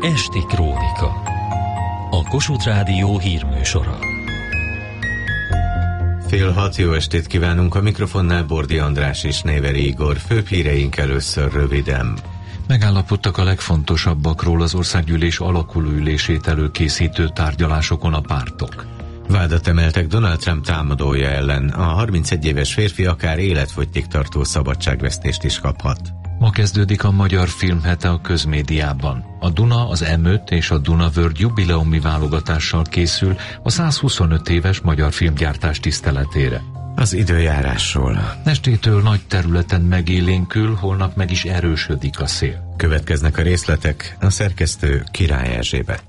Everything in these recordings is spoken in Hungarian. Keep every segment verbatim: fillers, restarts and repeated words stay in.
Esti Krónika. A Kossuth Rádió hírműsora. Fél hat, jó estét kívánunk, a mikrofonnál Bordi András és Néveri Igor. Főbb híreink először röviden. Megállapodtak a legfontosabbakról az országgyűlés alakulóülését előkészítő tárgyalásokon a pártok. Vádat emeltek Donald Trump támadója ellen. A harmincegy éves férfi akár életfogytig tartó szabadságvesztést is kaphat. Ma kezdődik a Magyar Filmhete a közmédiában. A Duna, az em öt és a Dunavörd jubileumi válogatással készül a százhuszonöt éves magyar filmgyártás tiszteletére. Az időjárásról. Estétől nagy területen megélénkül, holnap meg is erősödik a szél. Következnek a részletek, a szerkesztő Király Erzsébet.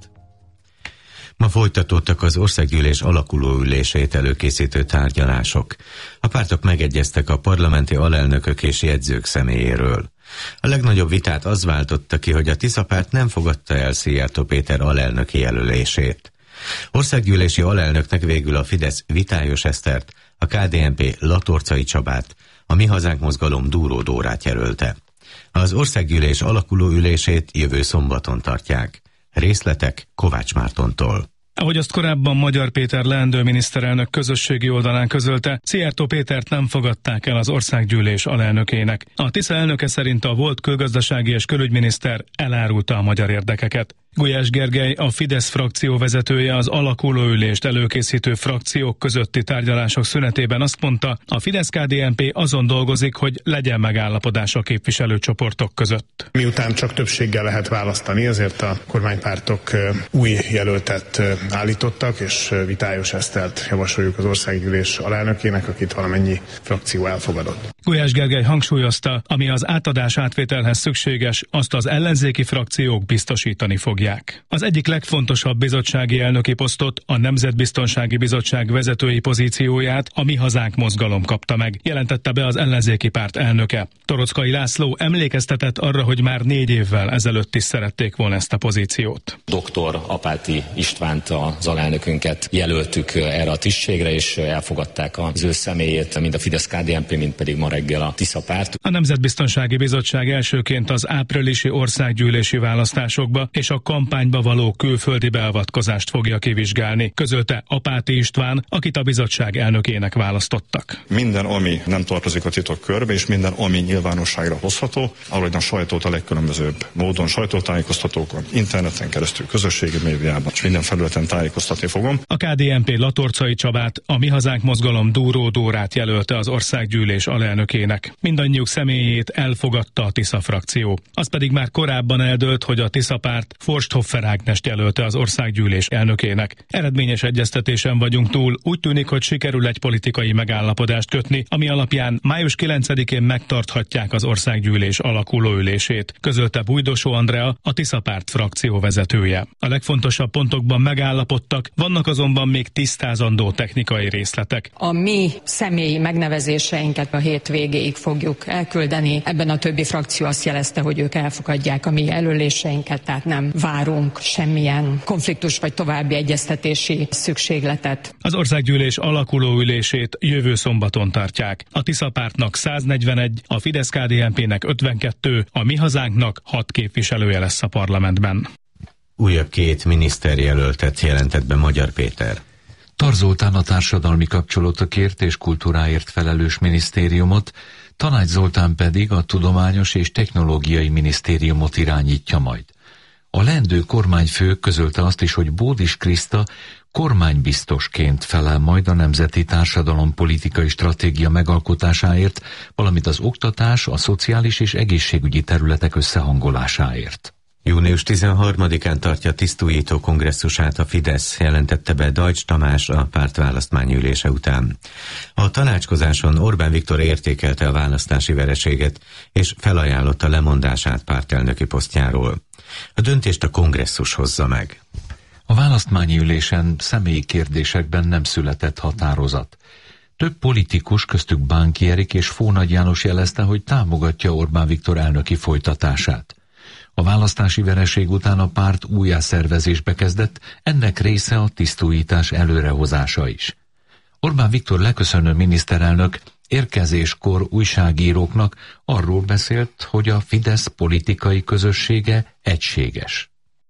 Ma folytatódtak az országgyűlés alakulóülését előkészítő tárgyalások. A pártok megegyeztek a parlamenti alelnökök és jegyzők személyéről. A legnagyobb vitát az váltotta ki, hogy a Tisza párt nem fogadta el Szijjártó Péter alelnöki jelölését. Országgyűlési alelnöknek végül a Fidesz Vitályos Esztert, a ká dé en pé Latorcai Csabát, a Mi Hazánk mozgalom Dúró Dórát jelölte. Az országgyűlés alakulóülését jövő szombaton tartják. Részletek Kovács Mártontól. Ahogy azt korábban Magyar Péter leendő miniszterelnök közösségi oldalán közölte, Szijjártó Pétert nem fogadták el az országgyűlés alelnökének. A Tisza elnöke szerint a volt külgazdasági és külügyminiszter elárulta a magyar érdekeket. Gulyás Gergely, a Fidesz frakció vezetője, az alakulóülést előkészítő frakciók közötti tárgyalások szünetében azt mondta, a Fidesz-ká dé en pé azon dolgozik, hogy legyen megállapodás a képviselőcsoportok között. Miután csak többséggel lehet választani, ezért a kormánypártok új jelöltet állítottak, és Vitályos Esztert javasoljuk az országgyűlés alelnökének, akit valamennyi frakció elfogadott. Gulyás Gergely hangsúlyozta, ami az átadás átvételhez szükséges, azt az ellenzéki frakciók biztosítani fogják. Az egyik legfontosabb bizottsági elnöki posztot, a Nemzetbiztonsági Bizottság vezetői pozícióját a Mi Hazánk mozgalom kapta meg, jelentette be az ellenzéki párt elnöke. Toroczkai László emlékeztetett arra, hogy már négy évvel ezelőtt is szerették volna ezt a pozíciót. Doktor Apáti Istvánt, az alelnökünket jelöltük erre a tisztségre, és elfogadták az ő személyét, mind a Fidesz-ká dé en pé, mind pedig ma reggel a Tisza párt. A Nemzetbiztonsági Bizottság elsőként az áprilisi országgyűlési választásokba és a kampányba való külföldi beavatkozást fogja kivizsgálni, közölte Apáti István, akit a bizottság elnökének választottak. Minden, ami nem tartozik a titokkörbe, és minden, ami nyilvánosságra hozható, ahogy a sajtót a legkülönbözőbb módon, sajtótájékoztatókon, interneten keresztül, közösségi médiában, és minden felületen tájékoztatni fogom. A ká dé en pé Latorcai Csabát, a Mi Hazánk mozgalom Dúró Dórát jelölte az országgyűlés alelnökének. Mindannyiuk személyét elfogadta a Tisza frakció. Az pedig már korábban eldőlt, hogy a Tisza párt Forsthoffer Ágnest jelölte az országgyűlés elnökének. Eredményes egyeztetésen vagyunk túl, úgy tűnik, hogy sikerül egy politikai megállapodást kötni, ami alapján május kilencedikén megtarthatják az országgyűlés alakulóülését, közölte Bújdosó Andrea, a Tisza párt frakció vezetője. A legfontosabb pontokban megállapodtak, vannak azonban még tisztázandó technikai részletek. A mi személyi megnevezéseinket a hét végéig fogjuk elküldeni. Ebben a többi frakció azt jelezte, hogy ők elfogadják a mi jelöléseinket, tehát nem várunk semmilyen konfliktus vagy további egyeztetési szükségletet. Az országgyűlés alakulóülését jövő szombaton tartják. A Tisza pártnak száznegyvenegy, a Fidesz-ká dé en pének ötvenkettő, a Mi Hazánknak hat képviselője lesz a parlamentben. Újabb két miniszterjelöltet jelentett be Magyar Péter. Tar Zoltán a társadalmi kapcsolatokért és kultúráért felelős minisztériumot, Tanács Zoltán pedig a tudományos és technológiai minisztériumot irányítja majd. A leendő kormányfő közölte azt is, hogy Bódis Kriszta kormánybiztosként felel majd a nemzeti társadalompolitikai stratégia megalkotásáért, valamint az oktatás, a szociális és egészségügyi területek összehangolásáért. június tizenharmadikán tartja tisztújító kongresszusát a Fidesz, jelentette be Deutsch Tamás a párt választmányülése után. A tanácskozáson Orbán Viktor értékelte a választási vereséget, és felajánlotta lemondását pártelnöki posztjáról. A döntést a kongresszus hozza meg. A választmányi ülésen személyi kérdésekben nem született határozat. Több politikus, köztük Bánki Erik és Fónagy János jelezte, hogy támogatja Orbán Viktor elnöki folytatását. A választási vereség után a párt újjászervezésbe kezdett, ennek része a tisztújítás előrehozása is. Orbán Viktor leköszönő miniszterelnök érkezéskor újságíróknak arról beszélt, hogy a Fidesz politikai közössége egységes.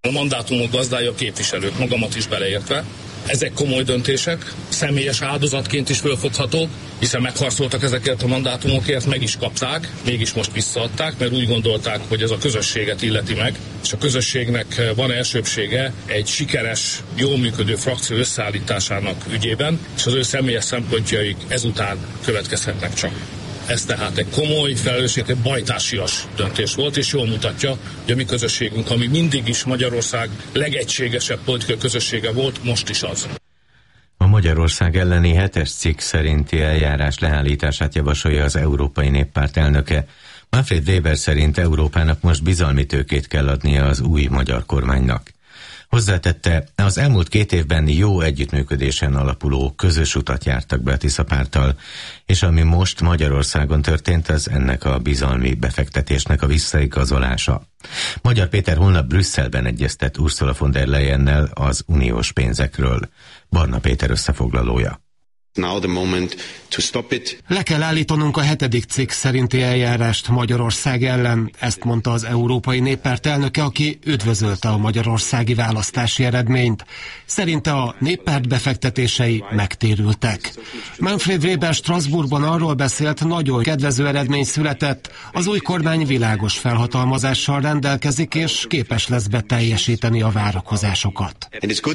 A mandátumok gazdája a képviselők, magamat is beleértve. Ezek komoly döntések, személyes áldozatként is fölfogható, hiszen megharcoltak ezekért a mandátumokért, meg is kapták, mégis most visszaadták, mert úgy gondolták, hogy ez a közösséget illeti meg, és a közösségnek van elsőbbsége egy sikeres, jól működő frakció összeállításának ügyében, és az ő személyes szempontjaik ezután következhetnek csak. Ez tehát egy komoly, felelősségteljes, bajtársias döntés volt, és jól mutatja, hogy a mi közösségünk, ami mindig is Magyarország legegységesebb politikai közössége volt, most is az. A Magyarország elleni hetes cikk szerinti eljárás leállítását javasolja az Európai Néppárt elnöke. Manfred Weber szerint Európának most bizalmi tőkét kell adnia az új magyar kormánynak. Hozzátette, az elmúlt két évben jó együttműködésen alapuló közös utat jártak be a Tiszapárttal, és ami most Magyarországon történt, az ennek a bizalmi befektetésnek a visszaigazolása. Magyar Péter holnap Brüsszelben egyeztet Ursula von der Leyennel az uniós pénzekről. Barna Péter összefoglalója. Now the moment to stop it. Le kell állítanunk a hetedik cikk szerinti eljárást Magyarország ellen, ezt mondta az Európai Néppárt elnöke, aki üdvözölte a magyarországi választási eredményt. Szerinte a néppárt befektetései megtérültek. Manfred Weber Strasbourgban arról beszélt, nagyon kedvező eredmény született, az új kormány világos felhatalmazással rendelkezik, és képes lesz beteljesíteni a várakozásokat.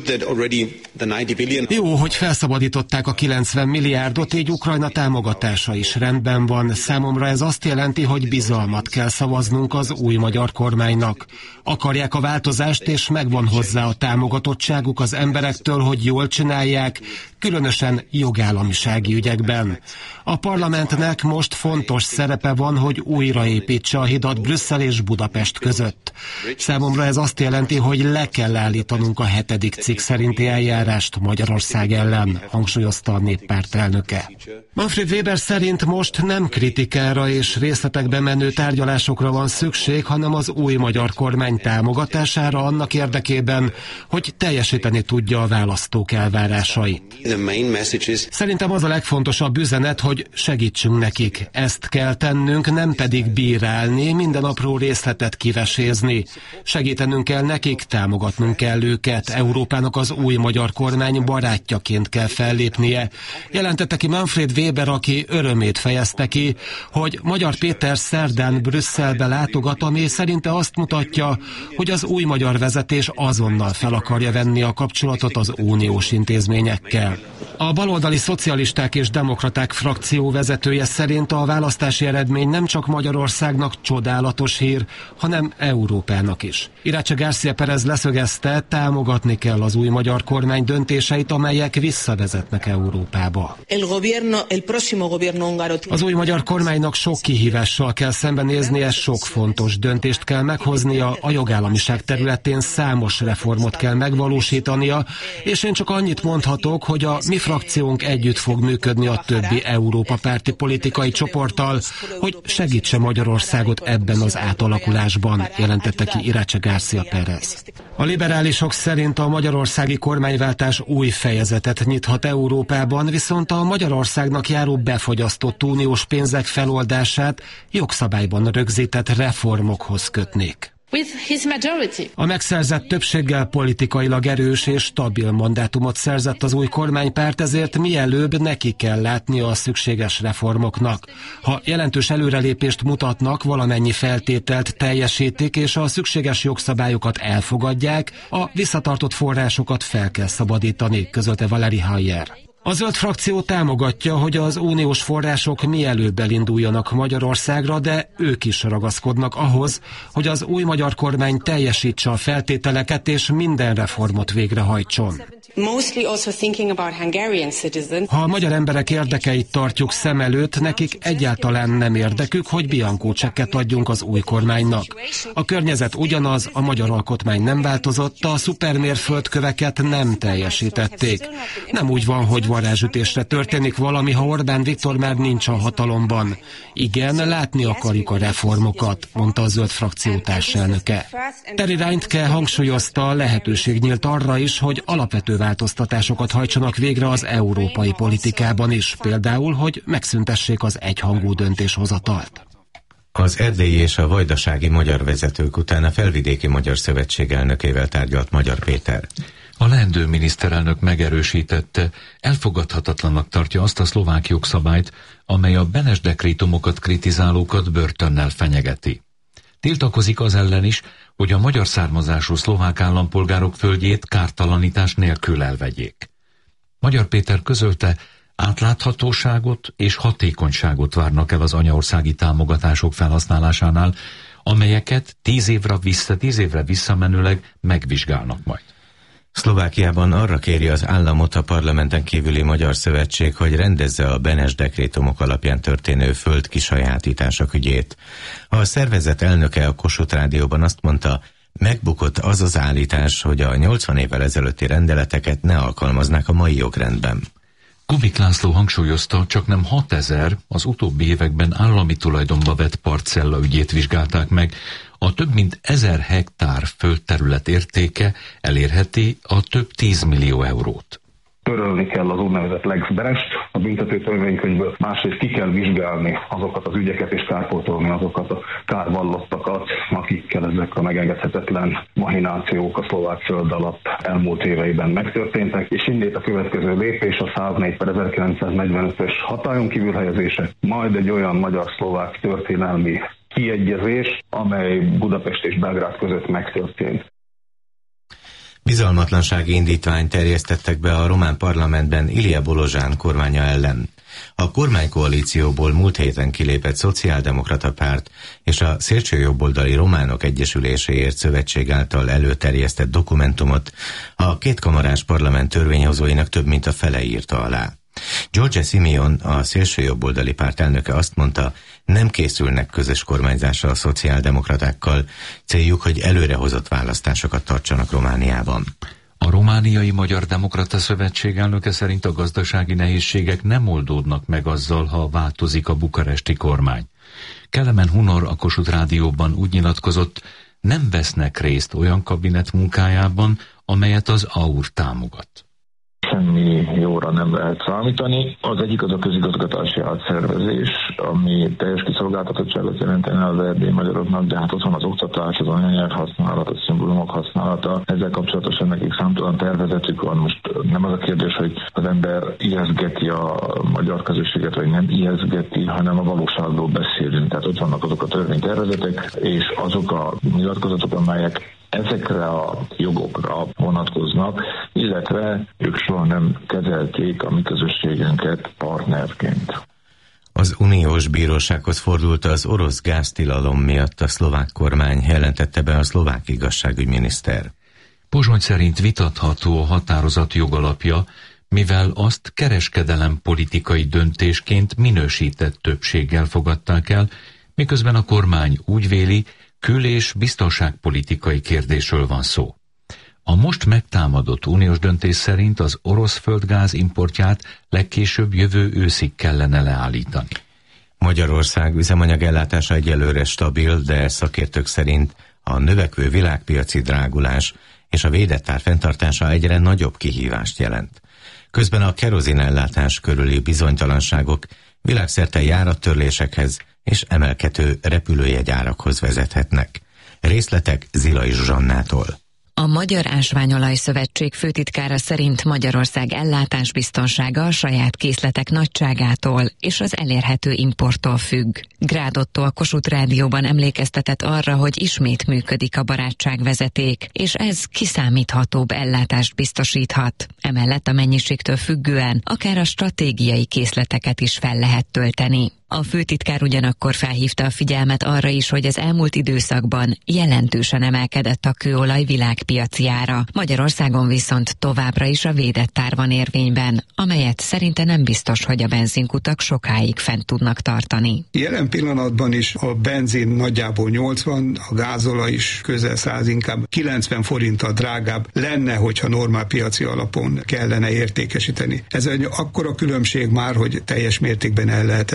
Jó, hogy felszabadították a kilencven milliárdot, így Ukrajna támogatása is rendben van. Számomra ez azt jelenti, hogy bizalmat kell szavaznunk az új magyar kormánynak. Akarják a változást, és megvan hozzá a támogatottságuk az emberektől, hogy jól csinálják, különösen jogállamisági ügyekben. A parlamentnek most fontos szerepe van, hogy újraépítse a hidat Brüsszel és Budapest között. Számomra ez azt jelenti, hogy le kell állítanunk a hetedik cikk szerinti eljárást Magyarország ellen, hangsúlyozta a Néppárt elnöke. Manfred Weber szerint most nem kritikára és részletekbe menő tárgyalásokra van szükség, hanem az új magyar kormány támogatására annak érdekében, hogy teljesíteni tudja a választók elvárásait. Szerintem az a legfontosabb üzenet, hogy segítsünk nekik. Ezt kell tennünk, nem pedig bírálni, minden apró részletet kivesézni. Segítenünk kell nekik, támogatnunk kell őket. Európának az új magyar kormány barátjaként kell fellépnie. Jelentette ki Manfred Weber, aki örömét fejezte ki, hogy Magyar Péter szerdán Brüsszelbe látogat, ami szerinte azt mutatja, hogy az új magyar vezetés azonnal fel akarja venni a kapcsolatot az uniós intézményekkel. A baloldali szocialisták és demokraták frakció vezetője szerint a választási eredmény nem csak Magyarországnak csodálatos hír, hanem Európának is. Irácse García Pérez leszögezte, támogatni kell az új magyar kormány döntéseit, amelyek visszavezetnek Európába. Az új magyar kormánynak sok kihívással kell szembenéznie, sok fontos döntést kell meghoznia, a jogállamiság területén számos reformot kell megvalósítania, és én csak annyit mondhatok, hogy a mi frakciónk együtt fog működni a többi Európa párti politikai csoporttal, hogy segítse Magyarországot ebben az átalakulásban, jelentette ki Irácse García Pérez. A liberálisok szerint a magyarországi kormányváltás új fejezetet nyithat Európában, viszont a Magyarországnak járó befogyasztott uniós pénzek feloldását jogszabályban rögzített reformokhoz kötnék. A megszerzett többséggel politikailag erős és stabil mandátumot szerzett az új kormánypárt, ezért mielőbb neki kell látnia a szükséges reformoknak. Ha jelentős előrelépést mutatnak, valamennyi feltételt teljesítik, és a szükséges jogszabályokat elfogadják, a visszatartott forrásokat fel kell szabadítani, közölte Valéry Hayer. A zöld frakció támogatja, hogy az uniós források mielőbb elinduljanak Magyarországra, de ők is ragaszkodnak ahhoz, hogy az új magyar kormány teljesítse a feltételeket és minden reformot végrehajtson. Ha a magyar emberek érdekeit tartjuk szem előtt, nekik egyáltalán nem érdekük, hogy biankó csekket adjunk az új kormánynak. A környezet ugyanaz, a magyar alkotmány nem változott, a szupermérföldköveket nem teljesítették. Nem úgy van, hogy varázsütésre történik valami, ha Orbán Viktor már nincs a hatalomban. Igen, látni akarjuk a reformokat, mondta a zöld frakció társelnöke. Terry Reintke hangsúlyozta, lehetőség nyílt arra is, hogy alapvető változtatásokat hajtsanak végre az európai politikában is, például, hogy megszüntessék az egyhangú döntéshozatalt. Az erdélyi és a vajdasági magyar vezetők után a Felvidéki Magyar Szövetség elnökével tárgyalt Magyar Péter. A leendő miniszterelnök megerősítette, elfogadhatatlannak tartja azt a szlovák jogszabályt, amely a Benes dekrétumokat kritizálókat börtönnel fenyegeti. Tiltakozik az ellen is, hogy a magyar származású szlovák állampolgárok földjét kártalanítás nélkül elvegyék. Magyar Péter közölte, átláthatóságot és hatékonyságot várnak el az anyaországi támogatások felhasználásánál, amelyeket tíz évre vissza, tíz évre visszamenőleg megvizsgálnak majd. Szlovákiában arra kéri az államot a parlamenten kívüli Magyar Szövetség, hogy rendezze a Benes dekrétumok alapján történő föld kisajátítások ügyét. A szervezet elnöke a Kossuth Rádióban azt mondta, megbukott az az állítás, hogy a nyolcvan évvel ezelőtti rendeleteket ne alkalmaznák a mai jogrendben. Kubik László hangsúlyozta, csak nem hatezer az utóbbi években állami tulajdonba vett parcella ügyét vizsgálták meg. A több mint ezer hektár földterület értéke elérheti a több tízmillió eurót. Törölni kell az úgynevezett Lex Benest a büntető törvénykönyvből, másrészt ki kell vizsgálni azokat az ügyeket és kárpótolni azokat a kárvallottakat, akikkel ezek a megengedhetetlen mahinációk a szlovák föld alatt elmúlt éveiben megtörténtek, és innét a következő lépés a száznégy per ezerkilencszáznegyvenötös hatályon kívül helyezése, majd egy olyan magyar-szlovák történelmi kiegyezés, amely Budapest és Belgrád között megtörtént. Bizalmatlansági indítványt terjesztettek be a román parlamentben Ilia Bolozsán kormánya ellen. A kormánykoalícióból múlt héten kilépett szociáldemokrata párt és a szélsőjobboldali Románok Egyesüléséért Szövetség által előterjesztett dokumentumot a kétkamarás parlament törvényhozóinak több mint a fele írta alá. George Simeon, a szélsőjobboldali párt elnöke azt mondta, nem készülnek közös kormányzásra a szociáldemokratákkal, céljuk, hogy előrehozott választásokat tartsanak Romániában. A Romániai Magyar Demokrata Szövetség elnöke szerint a gazdasági nehézségek nem oldódnak meg azzal, ha változik a bukaresti kormány. Kelemen Hunor a Kossuth Rádióban úgy nyilatkozott, nem vesznek részt olyan kabinet munkájában, amelyet az á u er támogat. Semmi jóra nem lehet számítani. Az egyik az a közigazgatási átszervezés, ami teljes kiszolgáltatottságot jelentene az erdélyi magyaroknak, de hát ott van az oktatás, az anyanyelv használat, a szimbólumok használata. Ezzel kapcsolatosan nekik számtalan tervezetük van. Most nem az a kérdés, hogy az ember ijesztgeti a magyar közösséget, vagy nem ijesztgeti, hanem a valóságról beszélünk. Tehát ott vannak azok a törvénytervezetek, és azok a nyilatkozatok, amelyek ezekre a jogokra vonatkoznak, illetve ők soha nem kezelték a mi közösségünket partnerként. Az uniós bírósághoz fordult az orosz gáztilalom miatt a szlovák kormány, jelentette be a szlovák igazságügyminiszter. Pozsony szerint vitatható a határozat jogalapja, mivel azt kereskedelem politikai döntésként minősített többséggel fogadták el, miközben a kormány úgy véli, kül- és biztonságpolitikai kérdésről van szó. A most megtámadott uniós döntés szerint az orosz földgáz importját legkésőbb jövő őszig kellene leállítani. Magyarország üzemanyagellátása egyelőre stabil, de szakértők szerint a növekvő világpiaci drágulás és a védett ár fenntartása egyre nagyobb kihívást jelent. Közben a kerozinellátás körüli bizonytalanságok világszerte járattörlésekhez és emelkedő repülőjegyárakhoz vezethetnek. Részletek Zilai Zsuzsannától. A Magyar Ásványolaj Szövetség főtitkára szerint Magyarország ellátásbiztonsága a saját készletek nagyságától és az elérhető importtól függ. Grád Ottó a Kossuth Rádióban emlékeztetett arra, hogy ismét működik a barátságvezeték, és ez kiszámíthatóbb ellátást biztosíthat. Emellett a mennyiségtől függően akár a stratégiai készleteket is fel lehet tölteni. A főtitkár ugyanakkor felhívta a figyelmet arra is, hogy az elmúlt időszakban jelentősen emelkedett a kőolaj világpiaci ára. Magyarországon viszont továbbra is a védett ár van érvényben, amelyet szerinte nem biztos, hogy a benzinkutak sokáig fent tudnak tartani. Jelen pillanatban is a benzin nagyjából nyolcvan, a gázolaj is közel száz, inkább kilencven forinttal drágább lenne, hogyha normál piaci alapon kellene értékesíteni. Ez egy akkora különbség már, hogy teljes mértékben ellehetetleníti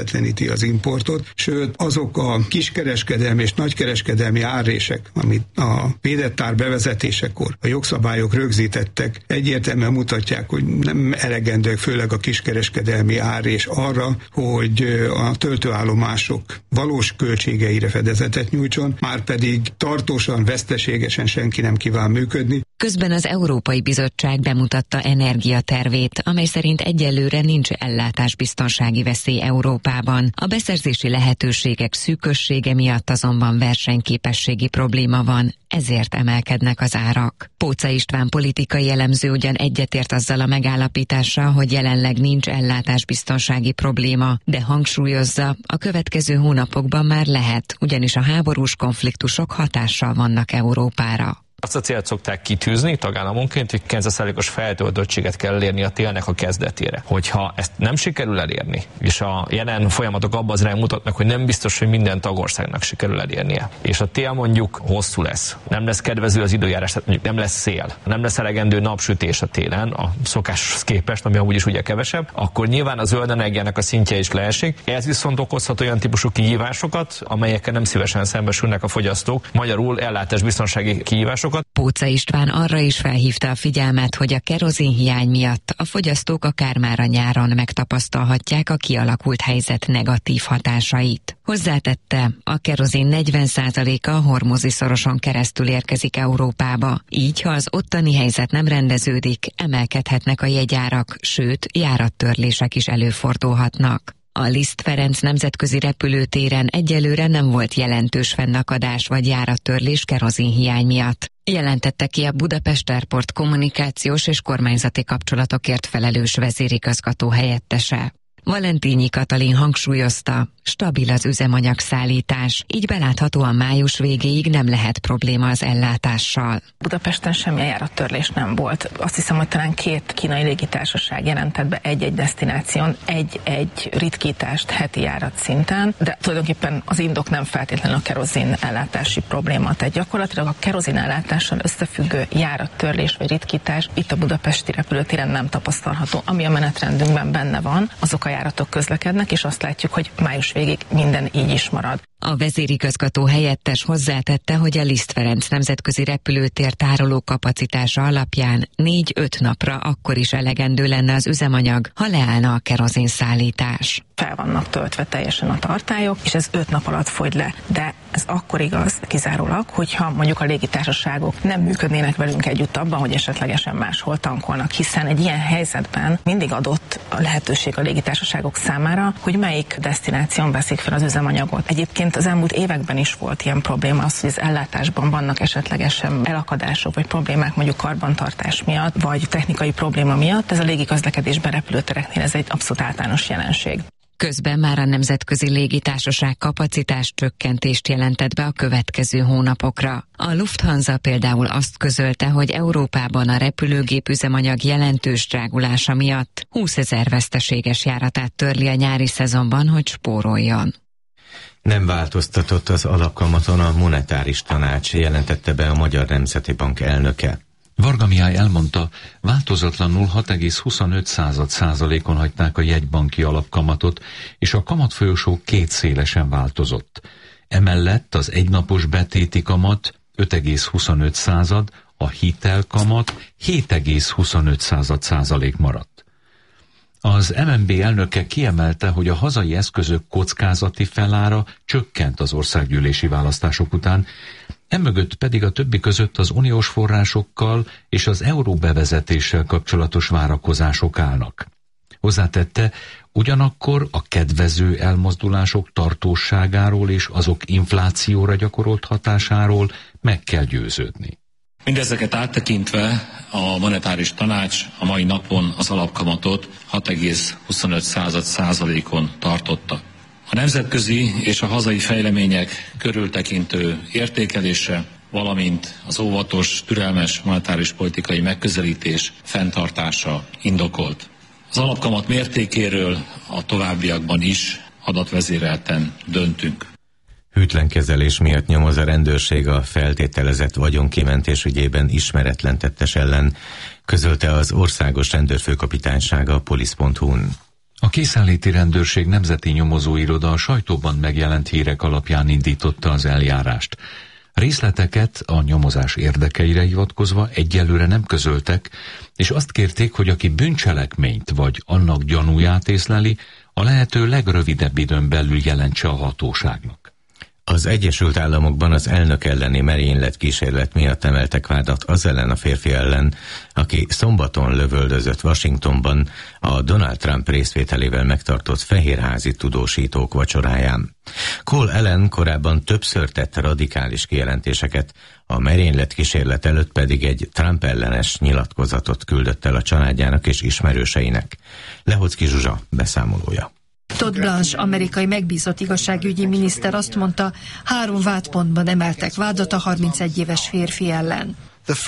nehezíti az importot, sőt azok a kiskereskedelmi és nagykereskedelmi árrések, amit a védett ár bevezetésekor a jogszabályok rögzítettek, egyértelműen mutatják, hogy nem elegendőek, főleg a kiskereskedelmi árrés arra, hogy a töltőállomások valós költségeire fedezetet nyújtson, már pedig tartósan, veszteségesen senki nem kíván működni. Közben az Európai Bizottság bemutatta energiatervét, amely szerint egyelőre nincs ellátásbiztonsági veszély Európában. A beszerzési lehetőségek szűkössége miatt azonban versenyképességi probléma van, ezért emelkednek az árak. Póca István politikai elemző ugyan egyetért azzal a megállapítással, hogy jelenleg nincs ellátásbiztonsági probléma, de hangsúlyozza, a következő hónapokban már lehet, ugyanis a háborús konfliktusok hatással vannak Európára. Azt a célt szokták kitűzni tagállamonként, hogy kilencven százalékos feltöltöttséget kell elérni a télnek a kezdetére. Hogyha ezt nem sikerül elérni, és a jelen folyamatok abban az irányban mutatnak, hogy nem biztos, hogy minden tagországnak sikerül elérnie, és a tél mondjuk hosszú lesz, nem lesz kedvező az időjárás, tehát mondjuk nem lesz szél, nem lesz elegendő napsütés a télen, a szokáshoz képest, ami amúgy is ugye kevesebb, akkor nyilván a zöld energiának a szintje is leesik. Ez viszont okozhat olyan típusú kihívásokat, amelyekkel nem szívesen szembesülnek a fogyasztók, magyarul ellátásbiztonsági kihívásokat. Póca István arra is felhívta a figyelmet, hogy a kerozinhiány miatt a fogyasztók akár már a nyáron megtapasztalhatják a kialakult helyzet negatív hatásait. Hozzátette, a kerozin negyven százaléka a Hormuzi szoroson keresztül érkezik Európába, így ha az ottani helyzet nem rendeződik, emelkedhetnek a jegyárak, sőt, járattörlések is előfordulhatnak. A Liszt Ferenc nemzetközi repülőtéren egyelőre nem volt jelentős fennakadás vagy járattörlés kerozinhiány miatt, jelentette ki a Budapest Airport kommunikációs és kormányzati kapcsolatokért felelős vezérigazgató helyettese. Valentínyi Katalin hangsúlyozta, stabil az üzemanyagszállítás, így beláthatóan május végéig nem lehet probléma az ellátással. Budapesten semmilyen járattörlés nem volt. Azt hiszem, hogy talán két kínai légitársaság jelentett be egy-egy desztináción egy-egy ritkítást heti járat szinten, de tulajdonképpen az indok nem feltétlenül a kerozin ellátási probléma. Tehát gyakorlatilag a kerozin ellátással összefüggő járattörlés vagy ritkítás itt a budapesti repülőtéren nem tapasztalható. Ami a menetrendünkben benne van, azok a járatok közlekednek, és azt látjuk, hogy május végig minden így is marad. A vezérigazgató helyettes hozzátette, hogy a Liszt Ferenc nemzetközi repülőtér tároló kapacitása alapján négy-öt napra akkor is elegendő lenne az üzemanyag, ha leállna a kerozinszállítás. Fel vannak töltve teljesen a tartályok, és ez öt nap alatt fogy le, de ez akkor igaz kizárólag, hogyha mondjuk a légitársaságok nem működnének velünk együtt abban, hogy esetlegesen máshol tankolnak, hiszen egy ilyen helyzetben mindig adott a lehetőség a légitársaságok számára, hogy melyik desztináción veszik fel az üzemanyagot. Egyébként az elmúlt években is volt ilyen probléma, az, hogy az ellátásban vannak esetlegesen elakadások vagy problémák mondjuk karbantartás miatt, vagy technikai probléma miatt. Ez a légiközlekedésben, repülőtereknél ez egy abszolút általános jelenség. Közben már a nemzetközi légitársaság kapacitás csökkentést jelentett be a következő hónapokra. A Lufthansa például azt közölte, hogy Európában a repülőgép üzemanyag jelentős drágulása miatt húszezer veszteséges járatát törli a nyári szezonban, hogy spóroljon. Nem változtatott az alapkamaton a monetáris tanács, jelentette be a Magyar Nemzeti Bank elnöke. Varga Mihály elmondta, változatlanul hat egész huszonöt százalékon hagyták a jegybanki alapkamatot, és a kamatfolyosó kétszélesen változott. Emellett az egynapos betéti kamat öt egész huszonöt század, a hitelkamat hét egész huszonöt százalék maradt. Az em en bé elnöke kiemelte, hogy a hazai eszközök kockázati felára csökkent az országgyűlési választások után, emögött pedig a többi között az uniós forrásokkal és az euró bevezetéssel kapcsolatos várakozások állnak. Hozzátette, ugyanakkor a kedvező elmozdulások tartóságáról és azok inflációra gyakorolt hatásáról meg kell győződni. Mindezeket áttekintve a monetáris tanács a mai napon az alapkamatot hat egész huszonöt százalékon tartotta. A nemzetközi és a hazai fejlemények körültekintő értékelése, valamint az óvatos, türelmes monetáris politikai megközelítés fenntartása indokolt. Az alapkamat mértékéről a továbbiakban is adatvezérelten döntünk. Hűtlen kezelés miatt nyomoz a rendőrség a feltételezett vagyonkimentés ügyében ismeretlen tettes ellen, közölte az Országos Rendőrfőkapitánysága a polisz pont hu-n. A készenléti rendőrség nemzeti nyomozóiroda a sajtóban megjelent hírek alapján indította az eljárást. Részleteket a nyomozás érdekeire hivatkozva egyelőre nem közöltek, és azt kérték, hogy aki bűncselekményt vagy annak gyanúját észleli, a lehető legrövidebb időn belül jelentse a hatóságnak. Az Egyesült Államokban az elnök elleni merénylet kísérlet miatt emeltek vádat az ellen a férfi ellen, aki szombaton lövöldözött Washingtonban a Donald Trump részvételével megtartott fehérházi tudósítók vacsoráján. Cole Allen korábban többször tett radikális kijelentéseket, a merénylet kísérlet előtt pedig egy Trump ellenes nyilatkozatot küldött el a családjának és ismerőseinek. Lehocki Zsuzsa beszámolója. Todd Blanche, amerikai megbízott igazságügyi miniszter azt mondta, három vádpontban emeltek vádat a harmincegy éves férfi ellen.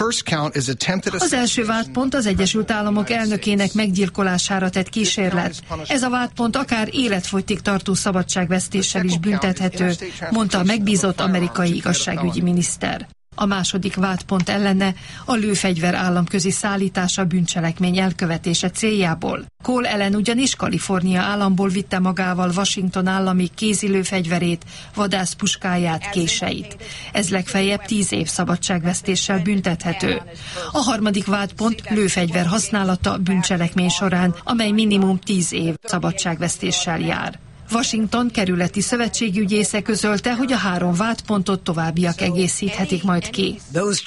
Az első vádpont az Egyesült Államok elnökének meggyilkolására tett kísérlet. Ez a vádpont akár életfogytig tartó szabadságvesztéssel is büntethető, mondta a megbízott amerikai igazságügyi miniszter. A második vádpont ellene a lőfegyver államközi szállítása bűncselekmény elkövetése céljából. Cole Allen ugyanis Kalifornia államból vitte magával Washington állami kézilőfegyverét, vadászpuskáját, késeit. Ez legfeljebb tíz év szabadságvesztéssel büntethető. A harmadik vádpont lőfegyver használata bűncselekmény során, amely minimum tíz év szabadságvesztéssel jár. Washington kerületi szövetségügyésze közölte, hogy a három vádpontot továbbiak egészíthetik majd ki.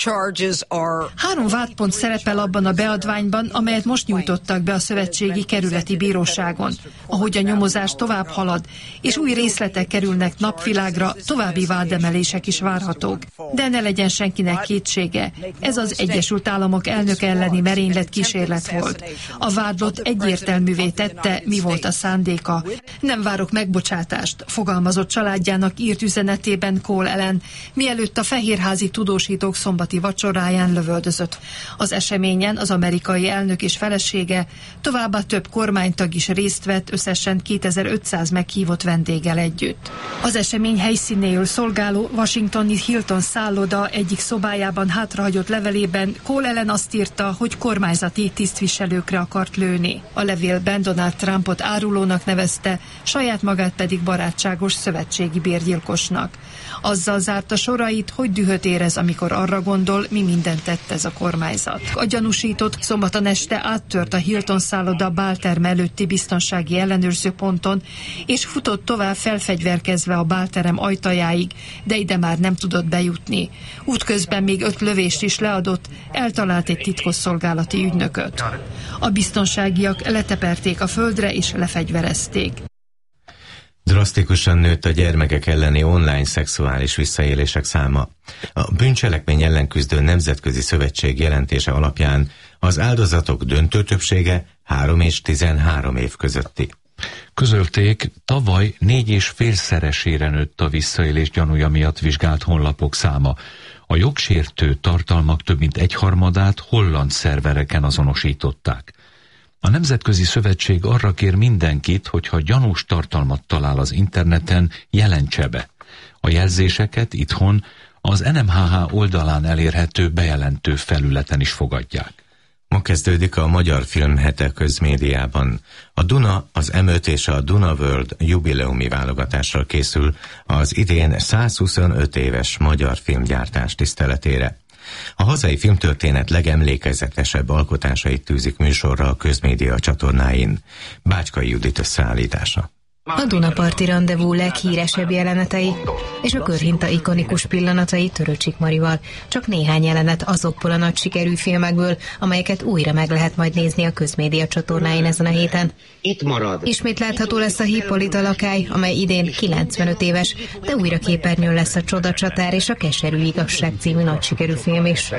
Három vádpont szerepel abban a beadványban, amelyet most nyújtottak be a szövetségi kerületi bíróságon. Ahogy a nyomozás tovább halad, és új részletek kerülnek napvilágra, további vádemelések is várhatók. De ne legyen senkinek kétsége, ez az Egyesült Államok elnöke elleni merénylet kísérlet volt. A vádlott egyértelművé tette, mi volt a szándéka. Nem várok megbocsátást, fogalmazott családjának írt üzenetében Cole Allen, mielőtt a fehérházi tudósítók szombati vacsoráján lövöldözött. Az eseményen az amerikai elnök és felesége, továbbá több kormánytag is részt vett, összesen kétezer-ötszáz meghívott vendéggel együtt. Az esemény helyszínéül szolgáló washingtoni Hilton szálloda egyik szobájában hátrahagyott levelében Cole Allen azt írta, hogy kormányzati tisztviselőkre akart lőni. A levélben Donald Trumpot árulónak nevezte, saját magát pedig barátságos szövetségi bérgyilkosnak. Azzal zárta sorait, hogy dühöt érez, amikor arra gondol, mi mindent tett ez a kormányzat. A gyanúsított szombaton este áttört a Hilton szálloda bálterm előtti biztonsági ellenőrző ponton, és futott tovább felfegyverkezve a bálterem ajtajáig, de ide már nem tudott bejutni. Útközben még öt lövést is leadott, eltalált egy titkosszolgálati ügynököt. A biztonságiak leteperték a földre és lefegyverezték. Drasztikusan nőtt a gyermekek elleni online szexuális visszaélések száma. A bűncselekmény ellen küzdő nemzetközi szövetség jelentése alapján az áldozatok döntő többsége három és tizenhárom év közötti. Közölték, tavaly négy és félszeresére nőtt a visszaélés gyanúja miatt vizsgált honlapok száma. A jogsértő tartalmak több mint egyharmadát holland szervereken azonosították. A Nemzetközi Szövetség arra kér mindenkit, hogyha gyanús tartalmat talál az interneten, jelentse be. A jelzéseket itthon az en em há há oldalán elérhető bejelentő felületen is fogadják. Ma kezdődik a Magyar Film Hete közmédiában. A Duna, az em öt és a Duna World jubileumi válogatással készül az idén százhuszonöt éves magyar filmgyártás tiszteletére. A hazai filmtörténet legemlékezetesebb alkotásait tűzik műsorra a közmédia csatornáin. Bácskai Judit összeállítása. A Dunaparti randevú leghíresebb jelenetei és a körhinta ikonikus pillanatai Törőcsik Marival. Csak néhány jelenet azokból a nagy sikerű filmekből, amelyeket újra meg lehet majd nézni a közmédia csatornáin ezen a héten. Itt marad. Ismét látható lesz a Hippolyta lakály, amely idén kilencvenöt éves, de újra képernyőn lesz a Csodacsatár és a Keserű igazság című nagy sikerű film is.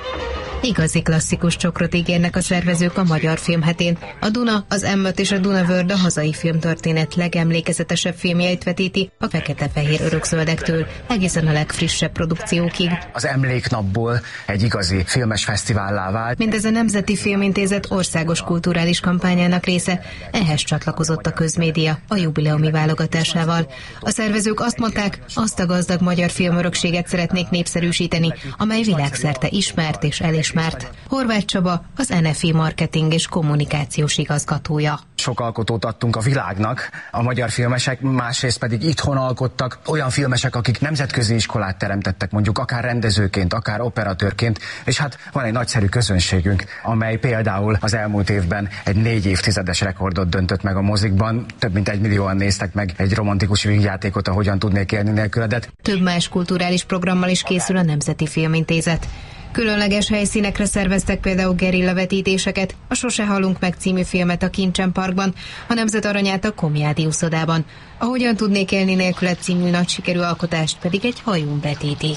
Igazi klasszikus csokrot ígérnek a szervezők a Magyar Filmhetén. A Duna, az em öt és a Duna World a hazai filmtörténet legemlékezetesebb filmjeit vetíti a fekete-fehér örökzöldektől egészen a legfrissebb produkciókig. Az emléknapból egy igazi filmes fesztivállá vált. Mindez a Nemzeti Filmintézet országos kulturális kampányának része, ehhez csatlakozott a közmédia a jubileumi válogatásával. A szervezők azt mondták, azt a gazdag magyar filmörökséget szeretnék népszerűsíteni, amely világszerte ismert és elismert ismert. Horváth Csaba az en ef i marketing és kommunikációs igazgatója. Sok alkotót adtunk a világnak, a magyar filmesek, másrészt pedig itthon alkottak olyan filmesek, akik nemzetközi iskolát teremtettek, mondjuk akár rendezőként, akár operatőrként, és hát van egy nagyszerű közönségünk, amely például az elmúlt évben egy négy évtizedes rekordot döntött meg a mozikban, több mint egy millióan néztek meg egy romantikus vígjátékot, a Hogyan tudnék élni nélküledet. Több más kulturális programmal is készül a Nemzeti Filmintézet. Különleges helyszínekre szerveztek például gerillavetítéseket, a Sose halunk meg című filmet a Kincsen Parkban, a Nemzet Aranyát a Komjádi úszodában, a Hogyan tudnék élni nélkület című nagy sikerű alkotást pedig egy hajón vetítik.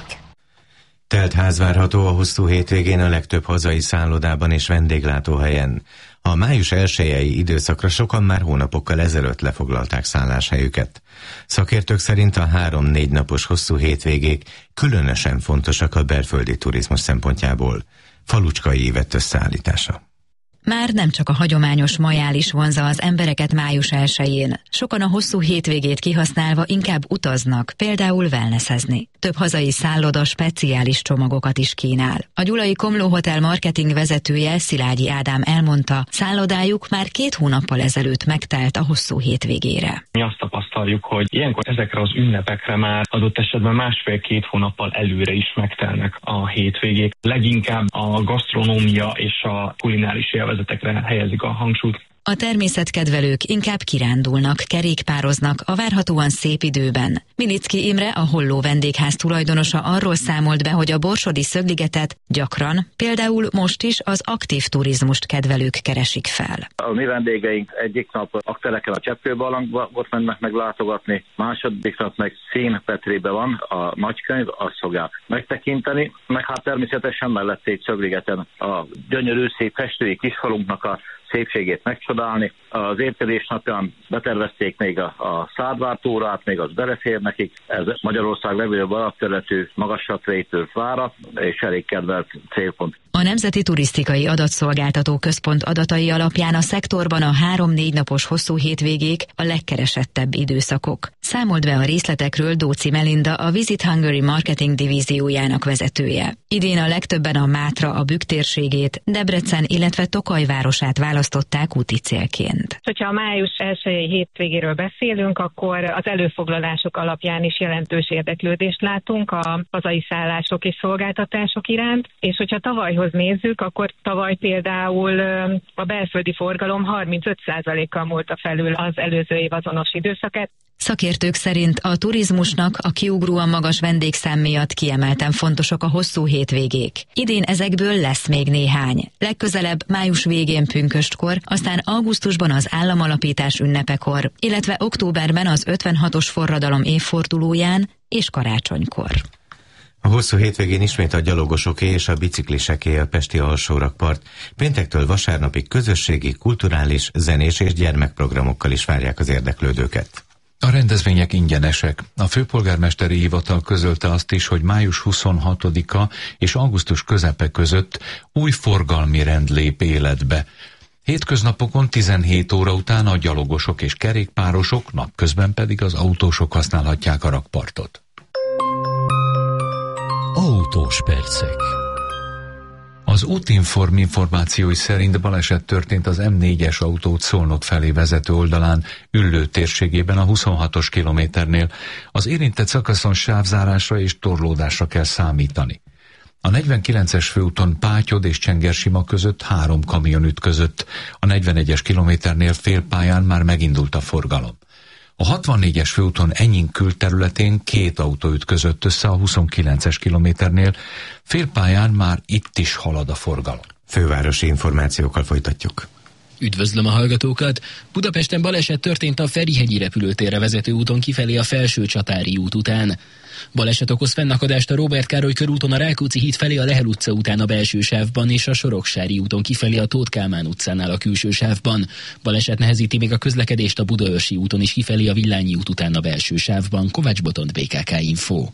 Telt ház várható a hosszú hétvégén a legtöbb hazai szállodában és vendéglátóhelyen. A május elsejei időszakra sokan már hónapokkal ezelőtt lefoglalták szálláshelyüket. Szakértők szerint a három-négy napos hosszú hétvégék különösen fontosak a belföldi turizmus szempontjából. Falucskai Ivett összeállítása. Már nem csak a hagyományos majális vonzza az embereket május elsején. Sokan a hosszú hétvégét kihasználva inkább utaznak, például wellnessezni. Több hazai szálloda speciális csomagokat is kínál. A Gyulai Komló Hotel marketing vezetője, Szilágyi Ádám elmondta, szállodájuk már két hónappal ezelőtt megtelt a hosszú hétvégére. Mi azt tapasztaljuk, hogy ilyenkor ezekre az ünnepekre már adott esetben másfél-két hónappal előre is megtelnek a hétvégék. Leginkább a gasztronómia és a kulináris élvezetekre helyezik a hangsúlyt. A természetkedvelők inkább kirándulnak, kerékpároznak a várhatóan szép időben. Milicki Imre, a Holló vendégház tulajdonosa arról számolt be, hogy a Borsodi Szögligetet gyakran, például most is az aktív turizmust kedvelők keresik fel. A mi vendégeink egyik nap Akteleken a Cseppkőbarlangba ott mennek meglátogatni, második nap meg Szénpetrében van a nagykönyv, azt fogják megtekinteni, meg hát természetesen mellett Szögligeten a gyönyörű szép festői kisfalunknak a szépségét megcsodálni. Az érkezés napján betervezték még a, a Szádvártórát, még az belefér nekik. Ez Magyarország legnagyobb alapterületű, magasat rejtő vára, és elég kedvelt célpont. A Nemzeti Turisztikai Adatszolgáltató Központ adatai alapján a szektorban a három-négy napos hosszú hétvégék a legkeresettebb időszakok. Számolt be a részletekről Dóci Melinda, a Visit Hungary Marketing divíziójának vezetője. Idén a legtöbben a Mátra, a Bükk térségét, Debrecen, illetve Tokaj városát választották úti célként. Hogyha a május elsejei hétvégéről beszélünk, akkor az előfoglalások alapján is jelentős érdeklődést látunk a hazai szállások és szolgáltatások iránt, és hogyha tavalyhoz nézzük, akkor tavaly például a belföldi forgalom harmincöt százalékkal múlta felül az előző év azonos időszakát. Szakértők szerint a turizmusnak a kiugróan magas vendégszám miatt kiemelten fontosak a hosszú hétvégék. Idén ezekből lesz még néhány. Legközelebb május végén pünköstkor, aztán augusztusban az államalapítás ünnepekor, illetve októberben az ötvenhatos forradalom évfordulóján és karácsonykor. A hosszú hétvégén ismét a gyalogosoké és a bicikliseké a pesti alsórakpart. Péntektől vasárnapig közösségi, kulturális, zenés és gyermekprogramokkal is várják az érdeklődőket. A rendezvények ingyenesek. A főpolgármesteri hivatal közölte azt is, hogy május huszonhatodika és augusztus közepe között új forgalmi rend lép életbe. Hétköznapokon tizenhét óra után a gyalogosok és kerékpárosok, napközben pedig az autósok használhatják a rakpartot. Autós percek. Az Útinform információi szerint baleset történt az em négyes autót Szolnok felé vezető oldalán, Üllő térségében a huszonhatos kilométernél. Az érintett szakaszon sávzárásra és torlódásra kell számítani. A negyvenkilences főúton Pátyod és Csengersima között három kamion ütközött, a negyvenegyes kilométernél félpályán már megindult a forgalom. A hatvannégyes főúton Enying külterületén két autó ütközött össze a huszonkilences kilométernél, félpályán már itt is halad a forgalom. Fővárosi információkkal folytatjuk. Üdvözlöm a hallgatókat! Budapesten baleset történt a Ferihegyi repülőtérre vezető úton kifelé a Felső-Csatári út után. Baleset okoz fennakadást a Róbert Károly körúton a Rákóczi híd felé a Lehel utca után a belső sávban és a Soroksári úton kifelé a Tóth Kálmán utcánál a külső sávban. Baleset nehezíti még a közlekedést a Budaörsi úton is kifelé a Villányi út után a belső sávban. Kovács Botont, bé ká ká Info.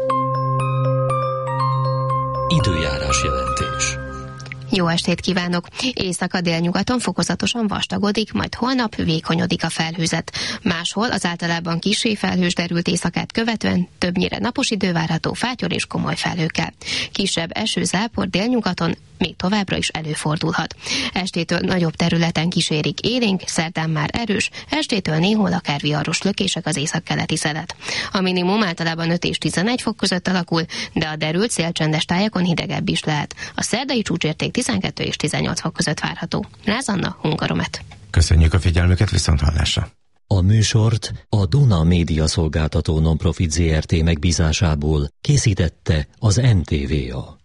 Időjárás jelentés. Jó estét kívánok! Észak délnyugaton fokozatosan vastagodik, majd holnap vékonyodik a felhőzet. Máshol az általában kissé felhős derült éjszakát követően többnyire napos idő várható fáttyol és komoly felhőkkel. Kisebb esőzápor délnyugaton még továbbra is előfordulhat. Estétől nagyobb területen kísérik élénk, szerdán már erős, estétől néhol akár viharos lökések az északkeleti szelet. A minimum általában öt és tizenegy fok között alakul, de a derült szélcsendes tájakon hidegebb is lehet. A szerdai csúcsérték tizenkettő és tizennyolc fok között várható. Ráz Anna, Hungaromet. Köszönjük a figyelmüket, viszont hallásra. A műsort a Duna Média Szolgáltató Nonprofit Zé Er Té megbízásából készítette az em té vé á.